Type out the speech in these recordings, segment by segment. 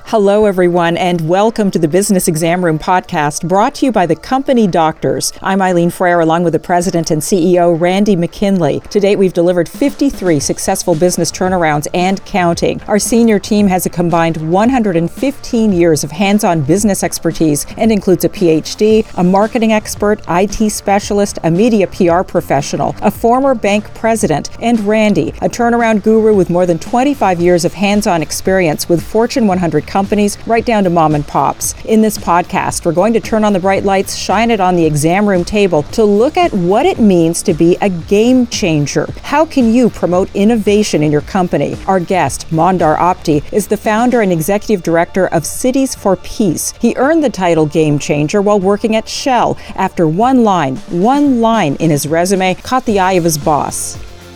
Hello, everyone, and welcome to the Business Exam Room podcast brought to you by the Company Doctors. I'm Eileen Frere, along with the President and CEO, Randy McKinley. To date, we've delivered 53 successful business turnarounds and counting. Our senior team has a combined 115 years of hands-on business expertise and includes a PhD, a marketing expert, IT specialist, a media PR professional, a former bank president, and Randy, a turnaround guru with more than 25 years of hands-on experience with Fortune 100 companies right down to mom and pops. In this podcast, we're going to turn on the bright lights, shine it on the exam room table to look at what it means to be a game changer. How can you promote innovation in your company? Our guest, Mondar Apte, is the founder and executive director of Cities for Peace. He earned the title Game Changer while working at Shell after one line in his resume caught the eye of his boss.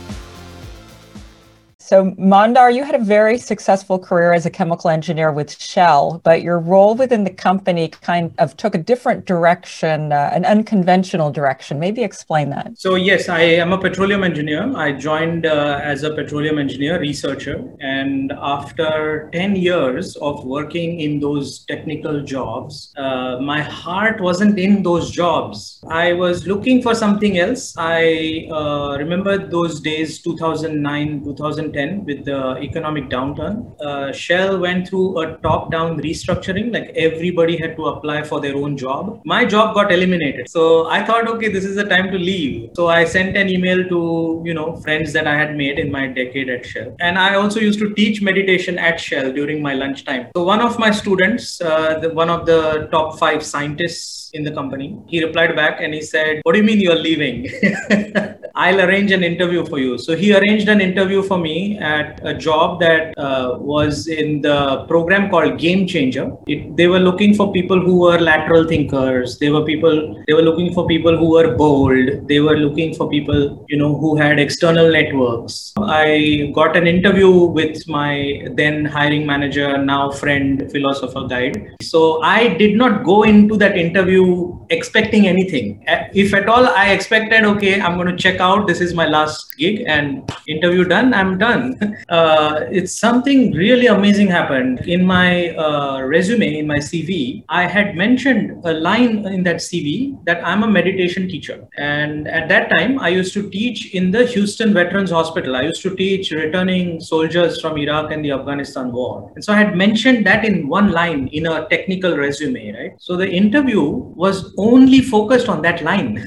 So, Mondar, you had a very successful career as a chemical engineer with Shell, but your role within the company kind of took a different direction, an unconventional direction. Maybe explain that. So, yes, I am a petroleum engineer. I joined as a petroleum engineer researcher. And after 10 years of working in those technical jobs, my heart wasn't in those jobs. I was looking for something else. I remember those days, 2009, 2010. With the economic downturn, Shell went through a top-down restructuring, like everybody had to apply for their own job. My job got eliminated. So I thought, okay, this is the time to leave. So I sent an email to, friends that I had made in my decade at Shell. And I also used to teach meditation at Shell during my lunchtime. So one of my students, one of the top 5 scientists in the company, he replied back and he said, "What do you mean you're leaving? I'll arrange an interview for you." So he arranged an interview for me at a job that was in the program called Game Changer. They were looking for people who were lateral thinkers. They were looking for people who were bold. They were looking for people, who had external networks. I got an interview with my then hiring manager, now friend, philosopher guide. So I did not go into that interview expecting anything. If at all, I expected, okay, I'm going to check out. This is my last gig and interview done. I'm done. It's something really amazing happened. In my resume, in my CV, I had mentioned a line in that CV that I'm a meditation teacher. And at that time, I used to teach in the Houston Veterans Hospital. I used to teach returning soldiers from Iraq and the Afghanistan war. And so I had mentioned that in one line in a technical resume, right? So the interview was only focused on that line.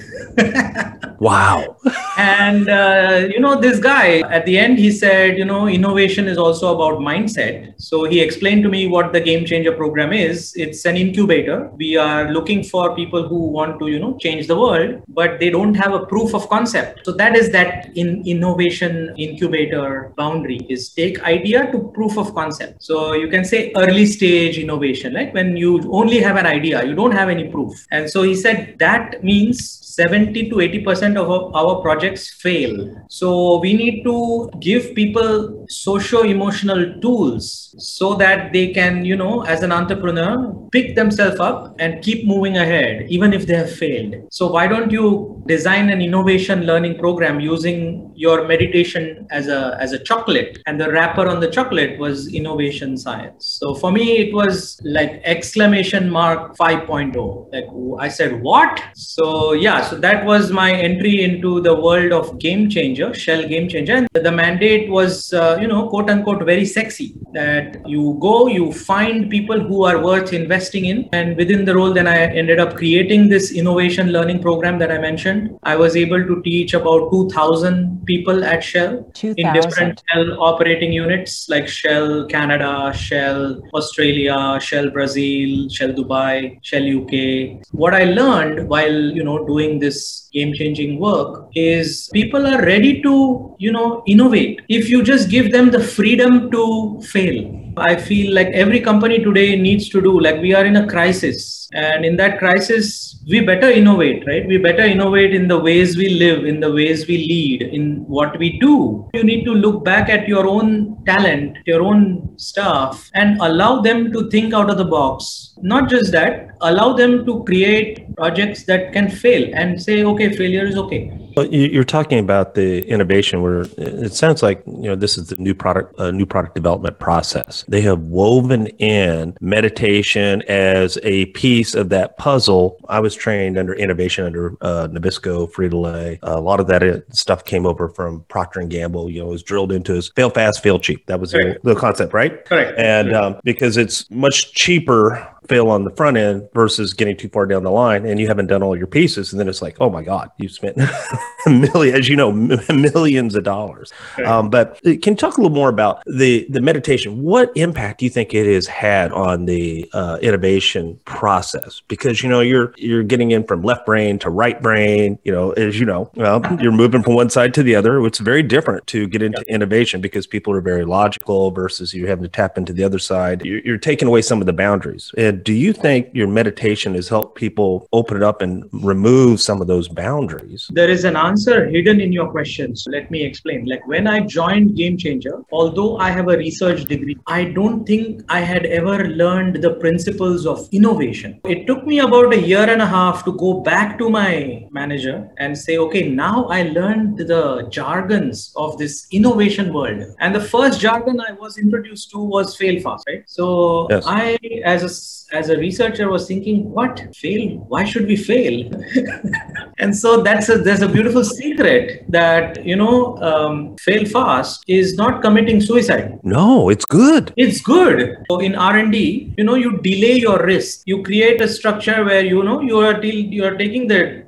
Wow. And, this guy, at the end, he said, innovation is also about mindset. So he explained to me what the Game Changer program is. It's an incubator. We are looking for people who want to, change the world, but they don't have a proof of concept. So that is that innovation incubator boundary is take idea to proof of concept. So you can say early stage innovation, like when you only have an idea, you don't have any proof. And so he said that means 70 to 80% of our projects fail. So we need to give people socio-emotional tools so that they can, as an entrepreneur, pick themselves up and keep moving ahead, even if they have failed. So why don't you design an innovation learning program using your meditation as a chocolate, and the wrapper on the chocolate was innovation science. So for me, it was like exclamation mark 5.0. Like I said, what? So that was my entry into the world of Game Changer, Shell Game Changer. And the mandate was, quote unquote, very sexy, that you go, you find people who are worth investing in. And within the role, then I ended up creating this innovation learning program that I mentioned. I was able to teach about 2,000 people at Shell in different Shell operating units like Shell Canada, Shell Australia, Shell Brazil, Shell Dubai, Shell UK. What I learned while, doing this game-changing work is people are ready to, innovate if you just give them the freedom to fail. I feel like every company today needs to do, like we are in a crisis, and in that crisis, we better innovate, right? We better innovate in the ways we live, in the ways we lead, in what we do. You need to look back at your own talent, your own staff, and allow them to think out of the box. Not just that, allow them to create projects that can fail and say, okay, failure is okay. Well, you're talking about the innovation where it sounds like, this is the new product development process. They have woven in meditation as a piece of that puzzle. I was trained under innovation under Nabisco, Frito-Lay. A lot of that stuff came over from Procter & Gamble, it was drilled into us. Fail fast, fail cheap. That was the concept, right? Correct. And because it's much cheaper fail on the front end versus getting too far down the line and you haven't done all your pieces. And then it's like, oh my God, you spent millions of dollars. Right. But can you talk a little more about the meditation? What impact do you think it has had on the innovation process? Because, you're getting in from left brain to right brain, as you're moving from one side to the other. It's very different to get into innovation because people are very logical versus you having to tap into the other side. You're taking away some of the boundaries. And do you think your meditation has helped people open it up and remove some of those boundaries? There is an answer hidden in your questions. Let me explain. Like when I joined Game Changer, although I have a research degree, I don't think I had ever learned the principles of innovation. It took me about a year and a half to go back to my manager and say, okay, now I learned the jargons of this innovation world. And the first jargon I was introduced to was fail fast, right? So yes. I, as a researcher, was thinking, what? Fail? Why should we fail? And so there's a beautiful secret that, fail fast is not committing suicide. No, it's good. It's good. So in R&D, you delay your risk. You create a structure where, you are taking the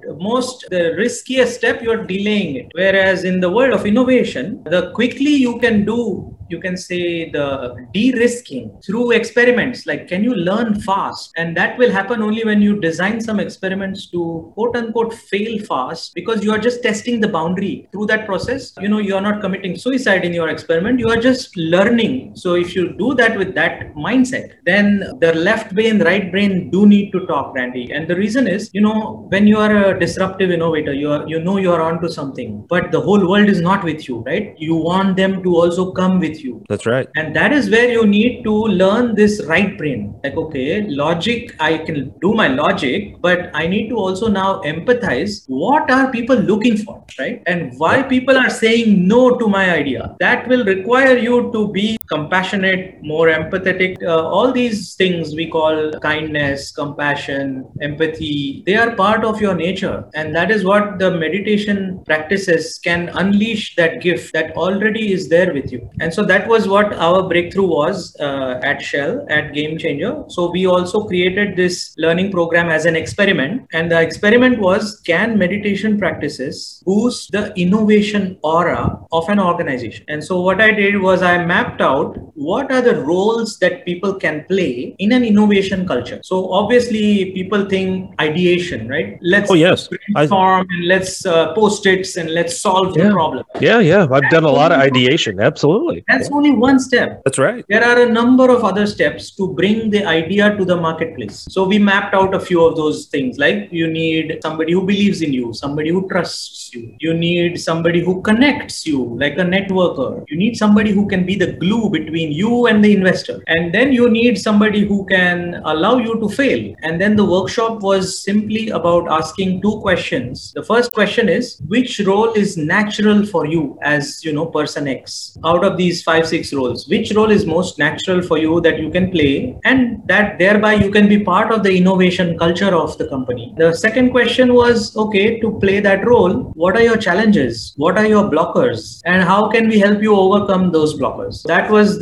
riskiest step, you're delaying it. Whereas in the world of innovation, the quickly you can do, you can say the de-risking through experiments. Like, can you learn fast? And that will happen only when you design some experiments to quote unquote fail fast, because you are just testing the boundary. Through that process, you are not committing suicide in your experiment. You are just learning. So if you do that with that mindset, then the left brain, right brain do need to talk, Randy. And the reason is, when you are a disruptive innovator, you are onto something, but the whole world is not with you, right? You want them to also come with you. That's right. And that is where you need to learn this right brain. Like, okay, logic, I can do my logic, but I need to also now empathize. What are people looking for, right? And why people are saying no to my idea? That will require you to be compassionate, more empathetic. All these things we call kindness, compassion, empathy, they are part of your nature. And that is what the meditation practices can unleash, that gift that already is there with you. And so that was what our breakthrough was at Shell, at Game Changer. So we also created this learning program as an experiment. And the experiment was, can meditation practices boost the innovation aura of an organization? And so what I did was I mapped out what are the roles that people can play in an innovation culture. So obviously people think ideation, right? Let's brainstorm and let's post-its and let's solve the problem. Yeah. I've done a lot of ideation. Absolutely. That's only one step. That's right. There are a number of other steps to bring the idea to the marketplace. So we mapped out a few of those things. Like, you need somebody who believes in you, somebody who trusts you. You need somebody who connects you, like a networker. You need somebody who can be the glue between you and the investor. And then you need somebody who can allow you to fail. And then the workshop was simply about asking two questions. The first question is, which role is natural for you as, person X? Out of these 5-6 roles, which role is most natural for you that you can play, and that thereby you can be part of the innovation culture of the company? The second question was, okay, to play that role, what are your challenges? What are your blockers? And how can we help you overcome those blockers? That was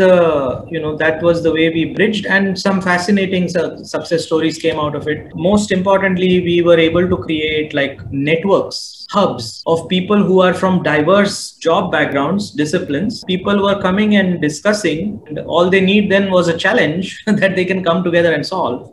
the way we bridged, and some fascinating success stories came out of it. Most importantly, we were able to create like networks, hubs of people who are from diverse job backgrounds, disciplines. People were coming and discussing, and all they need then was a challenge that they can come together and solve.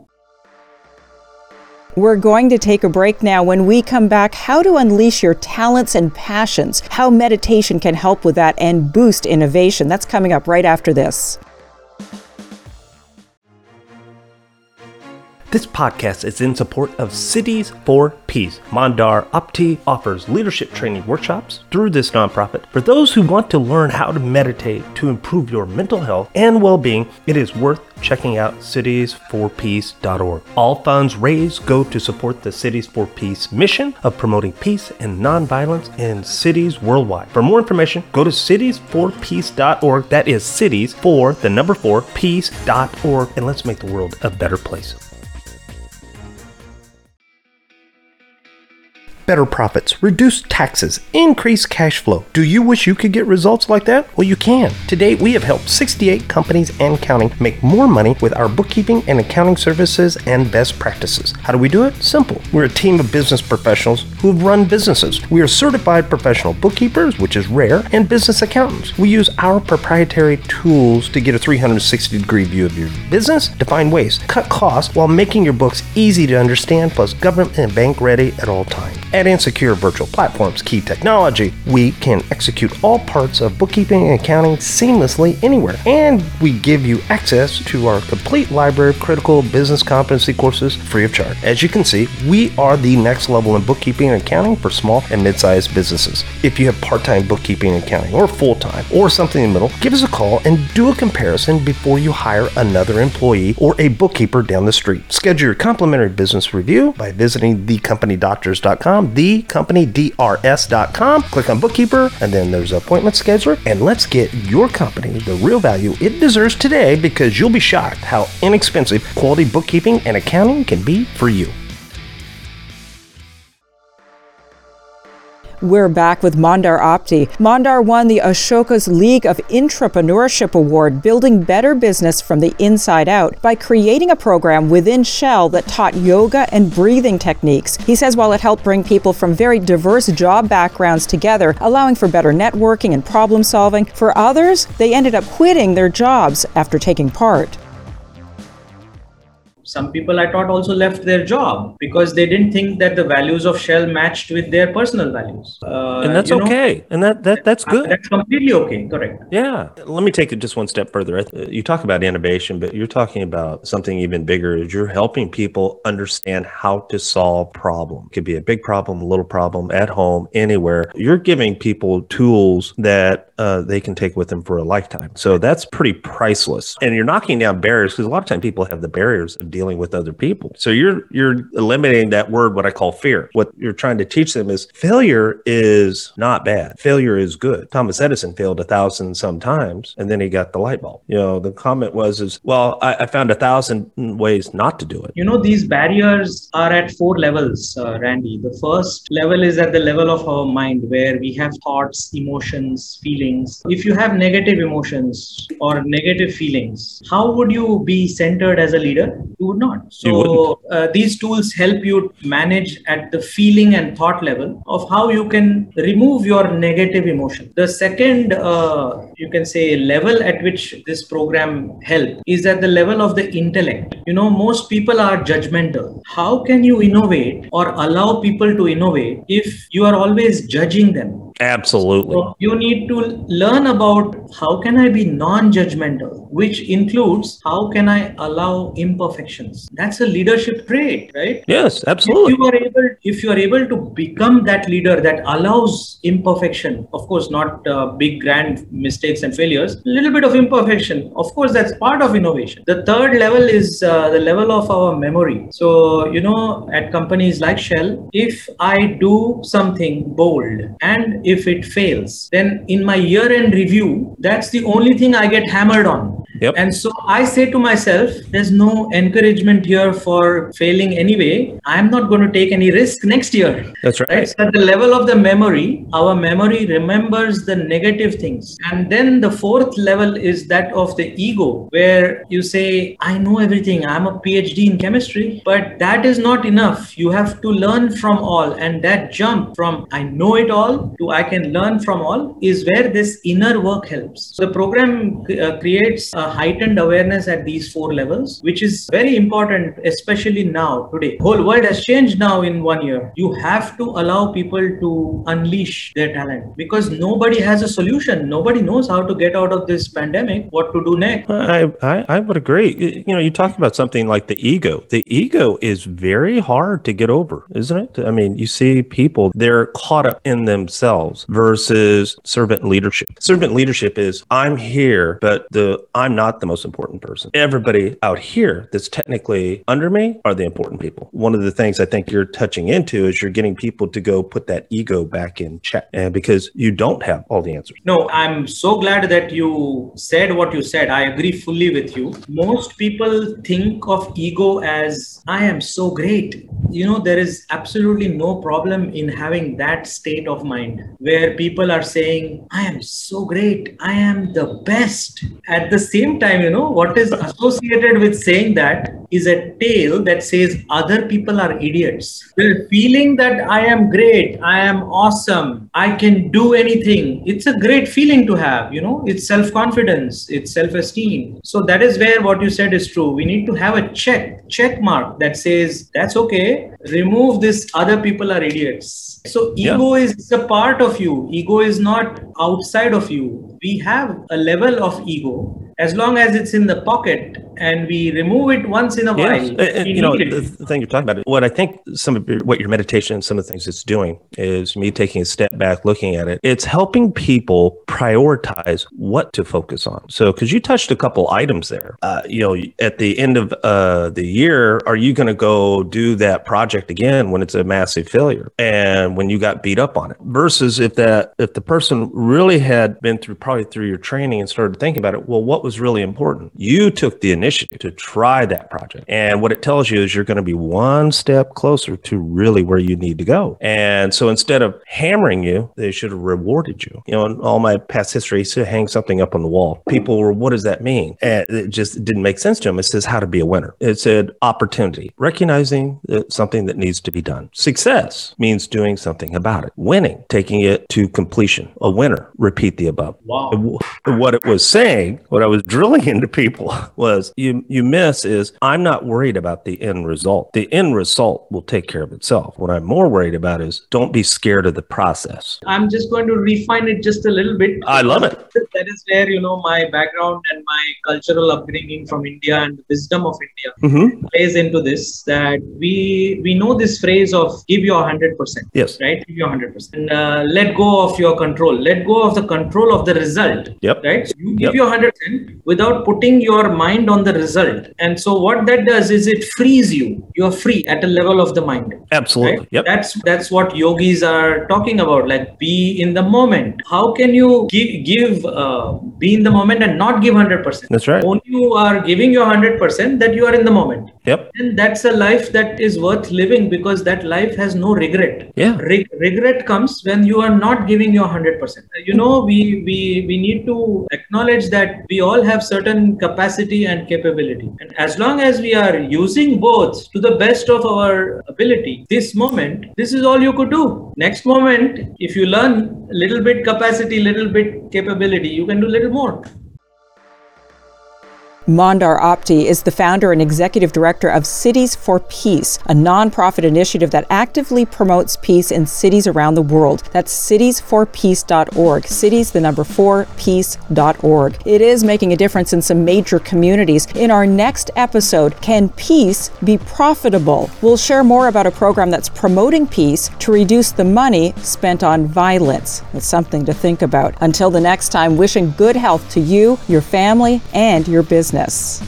We're going to take a break now. When we come back, how to unleash your talents and passions, how meditation can help with that and boost innovation. That's coming up right after this. This podcast is in support of Cities for Peace. Mandar Apti offers leadership training workshops through this nonprofit. For those who want to learn how to meditate to improve your mental health and well-being, it is worth checking out citiesforpeace.org. All funds raised go to support the Cities for Peace mission of promoting peace and nonviolence in cities worldwide. For more information, go to citiesforpeace.org. That is cities for the number 4 peace.org, and let's make the world a better place. Better profits, reduced taxes, increased cash flow. Do you wish you could get results like that? Well, you can. To date, we have helped 68 companies and counting make more money with our bookkeeping and accounting services and best practices. How do we do it? Simple. We're a team of business professionals who have run businesses. We are certified professional bookkeepers, which is rare, and business accountants. We use our proprietary tools to get a 360-degree view of your business, define waste, cut costs while making your books easy to understand, plus government and bank ready at all times. Add in secure virtual platforms, key technology. We can execute all parts of bookkeeping and accounting seamlessly anywhere. And we give you access to our complete library of critical business competency courses free of charge. As you can see, we are the next level in bookkeeping and accounting for small and mid-sized businesses. If you have part-time bookkeeping and accounting or full-time or something in the middle, give us a call and do a comparison before you hire another employee or a bookkeeper down the street. Schedule your complimentary business review by visiting thecompany.com, thecompany.com. Click on bookkeeper, and then there's appointment scheduler, and let's get your company the real value it deserves today, because you'll be shocked how inexpensive quality bookkeeping and accounting can be for you. We're back with Mandar Apti. Mandar won the Ashoka's League of Intrapreneurship Award, building better business from the inside out by creating a program within Shell that taught yoga and breathing techniques. He says while it helped bring people from very diverse job backgrounds together, allowing for better networking and problem solving, for others, they ended up quitting their jobs after taking part. Some people I taught also left their job because they didn't think that the values of Shell matched with their personal values. And that's okay. And that's good. That's completely okay. Correct. Yeah. Let me take it just one step further. You talk about innovation, but you're talking about something even bigger. Is you're helping people understand how to solve problems. It could be a big problem, a little problem, at home, anywhere. You're giving people tools that they can take with them for a lifetime. So that's pretty priceless. And you're knocking down barriers, because a lot of times people have the barriers of dealing with other people. So you're eliminating that word, what I call fear. What you're trying to teach them is failure is not bad. Failure is good. Thomas Edison failed 1,000 sometimes, and then he got the light bulb. The comment was, I found 1,000 ways not to do it. These barriers are at 4 levels, Randy. The first level is at the level of our mind, where we have thoughts, emotions, feelings. If you have negative emotions or negative feelings, how would you be centered as a leader? You would not. So these tools help you manage at the feeling and thought level of how you can remove your negative emotion. The second, you can say, level at which this program helps is at the level of the intellect. Most people are judgmental. How can you innovate or allow people to innovate if you are always judging them? Absolutely. So you need to learn about how can I be non-judgmental, which includes how can I allow imperfections. That's a leadership trait, right? Yes, absolutely. If you are able to become that leader that allows imperfection, of course, not big grand mistakes and failures, a little bit of imperfection, of course, that's part of innovation. The third level is the level of our memory. So, at companies like Shell, if I do something bold and if it fails, then in my year-end review, that's the only thing I get hammered on. Yep. And so I say to myself, there's no encouragement here for failing anyway. I'm not going to take any risk next year. That's right. So at the level of the memory, our memory remembers the negative things. And then the fourth level is that of the ego, where you say, I know everything. I'm a PhD in chemistry, but that is not enough. You have to learn from all. And that jump from I know it all to I can learn from all is where this inner work helps. So the program creates a heightened awareness at these 4 levels, which is very important, especially now, today. The whole world has changed now in 1 year. You have to allow people to unleash their talent because nobody has a solution. Nobody knows how to get out of this pandemic, what to do next. I would agree. You talk about something like the ego. The ego is very hard to get over, isn't it? I mean, you see people, they're caught up in themselves versus servant leadership. Servant leadership is I'm here, but I'm not the most important person. Everybody out here that's technically under me are the important people. One of the things I think you're touching into is you're getting people to go put that ego back in check, and because you don't have all the answers. No, I'm so glad that you said what you said. I agree fully with you. Most people think of ego as I am so great. There is absolutely no problem in having that state of mind where people are saying, I am so great. I am the best. At the same time, what is associated with saying that is a tale that says other people are idiots. The feeling that I am great, I am awesome, I can do anything. It's a great feeling to have, it's self-confidence, it's self-esteem. So that is where what you said is true. We need to have a check mark that says, that's okay. Remove this, other people are idiots. So ego is a part of you. Ego is not outside of you. We have a level of ego as long as it's in the pocket and we remove it once in a while. The thing you're talking about, what I think what your meditation, some of the things it's doing is me taking a step back, looking at it. It's helping people prioritize what to focus on. So, because you touched a couple items there, at the end of the year, are you going to go do that project again when it's a massive failure and when you got beat up on it? Versus if the person really had been probably through your training and started thinking about it, well, what was really important? You took the initiative to try that project. And what it tells you is you're going to be one step closer to really where you need to go. And so instead of hammering you, they should have rewarded you. In all my past history, I used to hang something up on the wall. People were, what does that mean? And it just didn't make sense to them. It says how to be a winner. It said opportunity, recognizing something that needs to be done. Success means doing something about it. Winning, taking it to completion. A winner, repeat the above. Wow. What it was saying, what I was drilling into people was you miss is I'm not worried about the end result. The end result will take care of itself. What I'm more worried about is don't be scared of the process. I'm just going to refine it just a little bit. I love it. That is where, my background and my cultural upbringing from India and the wisdom of India plays into this, that we know this phrase of give your 100%. Yes. Right? Give your 100%. And let go of your control. Let go of the control of the result. Yep. Right? So you give your 100% without putting your mind on the result. And so what that does is it frees you. You're free at a level of the mind. Absolutely. Right? Yep. That's what yogis are talking about. Like be in the moment. How can you be in the moment and not give 100%? That's right. Only you are giving your 100% that you are in the moment. Yep. And that's a life that is worth living because that life has no regret. Yeah. Regret comes when you are not giving your 100%. We need to acknowledge that we all have certain capacity and capability. And as long as we are using both to the best of our ability, this moment, this is all you could do. Next moment, if you learn a little bit capacity, little bit capability, you can do a little more. Mandar Apte is the founder and executive director of Cities for Peace, a nonprofit initiative that actively promotes peace in cities around the world. That's citiesforpeace.org. Cities, the number 4, peace.org. It is making a difference in some major communities. In our next episode, can peace be profitable? We'll share more about a program that's promoting peace to reduce the money spent on violence. It's something to think about. Until the next time, wishing good health to you, your family, and your business. The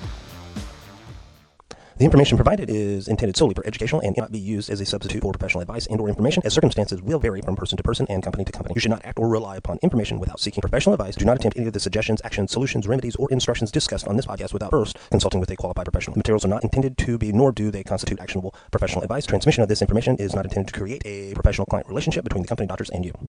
information provided is intended solely for educational and cannot be used as a substitute for professional advice and/or information, as circumstances will vary from person to person and company to company. You should not act or rely upon information without seeking professional advice. Do not attempt any of the suggestions, actions, solutions, remedies, or instructions discussed on this podcast without first consulting with a qualified professional. The materials are not intended to be, nor do they constitute actionable professional advice. Transmission of this information is not intended to create a professional-client relationship between the company doctors and you.